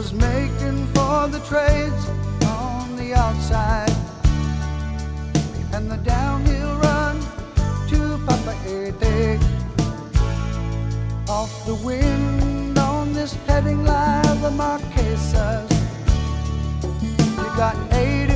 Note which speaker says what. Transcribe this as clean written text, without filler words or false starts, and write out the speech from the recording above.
Speaker 1: is making for the trades on the outside, and the downhill run to Papa Ede. Off the wind on this heading live, the Marquesas. You got 8